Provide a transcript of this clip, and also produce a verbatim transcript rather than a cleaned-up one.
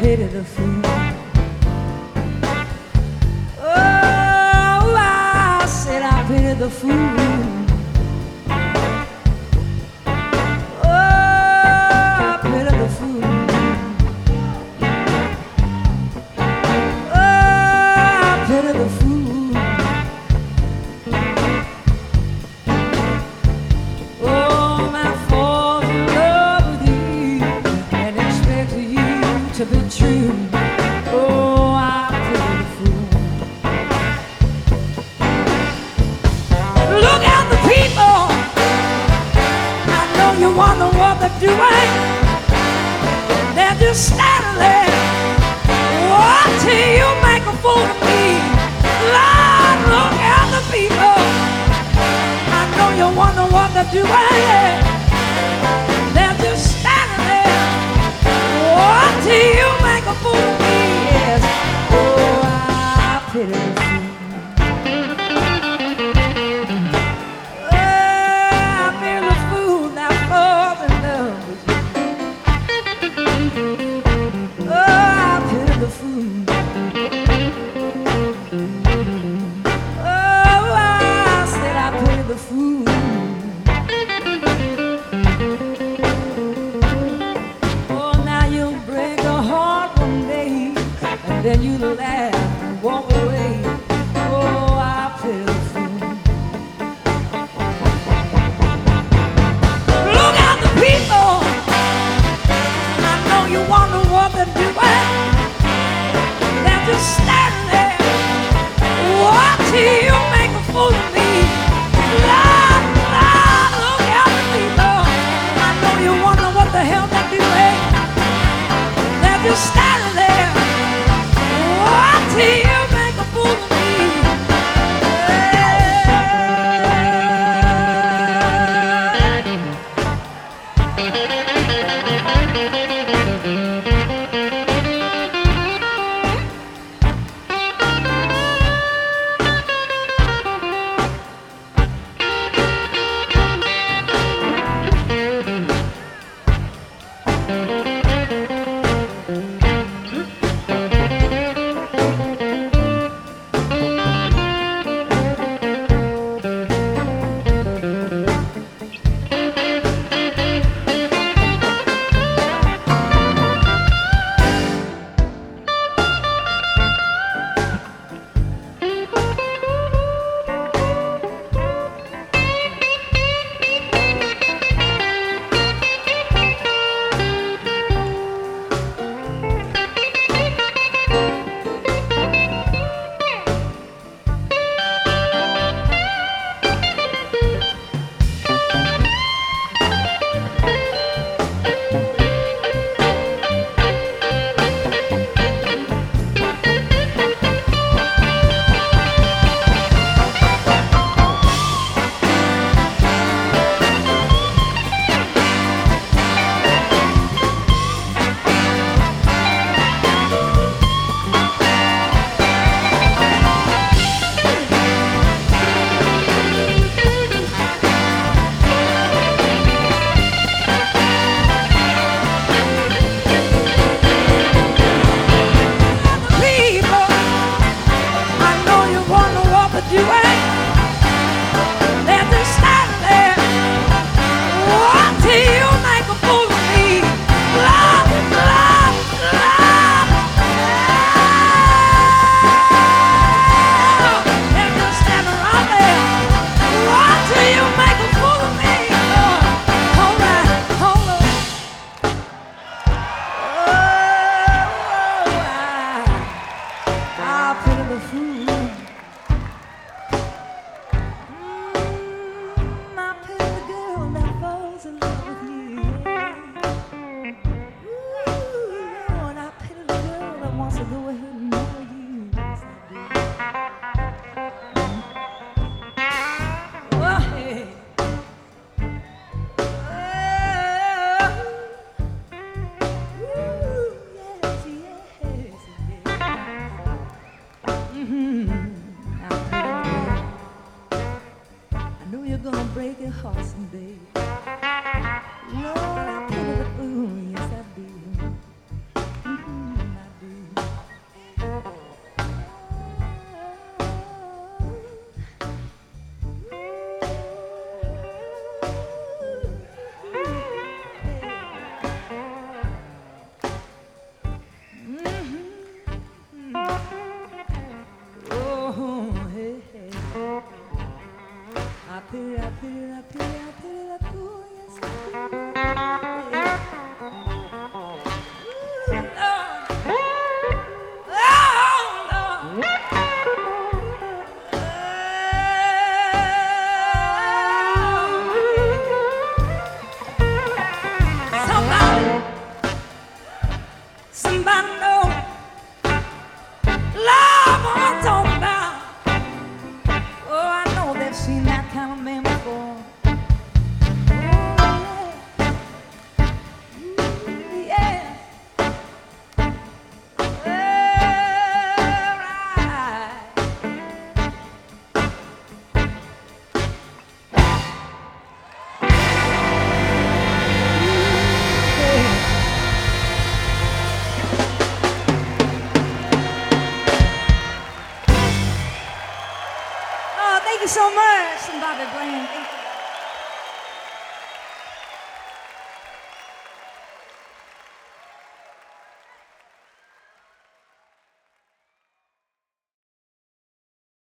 pity the fool. Oh, I said I pity the fool. Oh, I pity the fool. Oh, I pity the fool. Oh, I fall in love with you and expect you to be true. Oh, I pity the fool. Look at the people. I know you wonder what they're doing. They're just standing there. Oh, till you make a fool of me. Lord, look at the people. I know you wonder what they're doing. They're just standing there. Oh, till you make a fool of me. Yes. Oh, I pity the fool. Oh, I pity the fool that falls in love with you. Oh, I pity the fool. Oh, I said I pity the fool. Oh, now you'll break a heart one day, and then you laugh and walk away. Oh, I pity the fool. Look at the people. I know you wonder what they're doing. They're just standing there. What till you make a fool of me? Lord, Lord, look at the people. I know you wonder what the hell they're doing. They're just standing there. What till Somebody know love what I'm talking about. Oh, I know they've seen that kind of man before. Oh, yeah. Oh, thank you so much, Bobby Bland. Thank you.